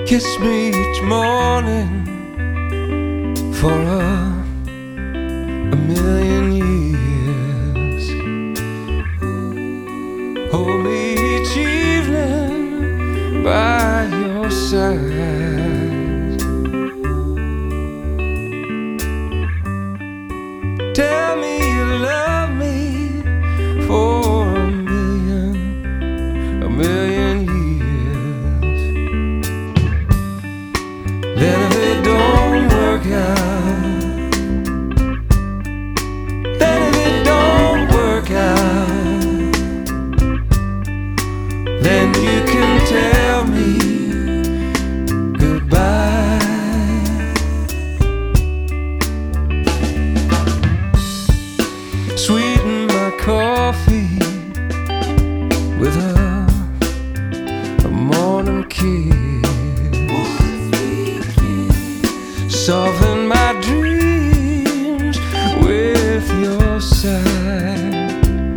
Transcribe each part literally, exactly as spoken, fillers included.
Kiss me each morning for a, a million years. Hold me each evening by your side. Tell me you love me for a million, a million years. Then if it don't work out, then if it don't work out, then you can tell me goodbye. Sweeten my coffee with a, a morning kiss. Soften my dreams with your side.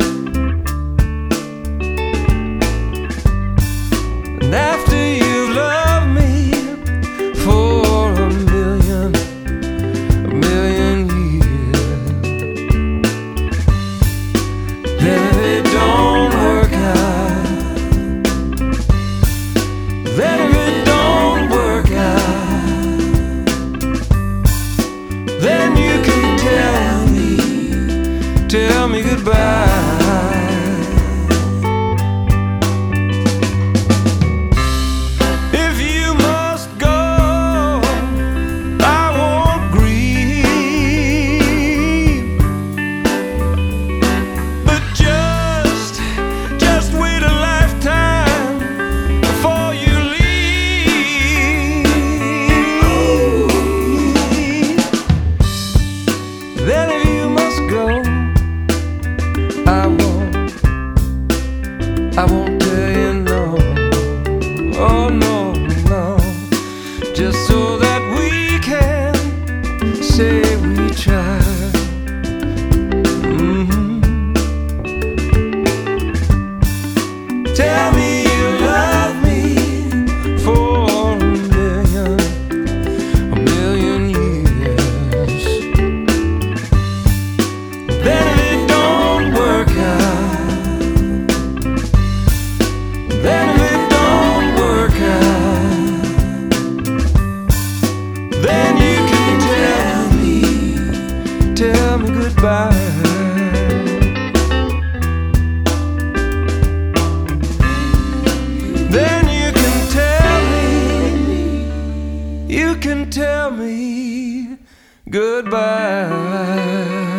And after you've loved me for a million, a million years, then if it don't work out, then if it don't work out, then you can tell me, tell me goodbye. If you must go, I won't grieve, but just, just wait a lifetime before you leave. Then if you must go, I won't, I won't tell you no. Oh no, no. Just so that we can say we tried. Mm-hmm. Tell me you love me for a million, a million years. Then if it don't work out, then if it don't work out, then you can tell me, tell me goodbye. Then you can tell me, you can tell me goodbye.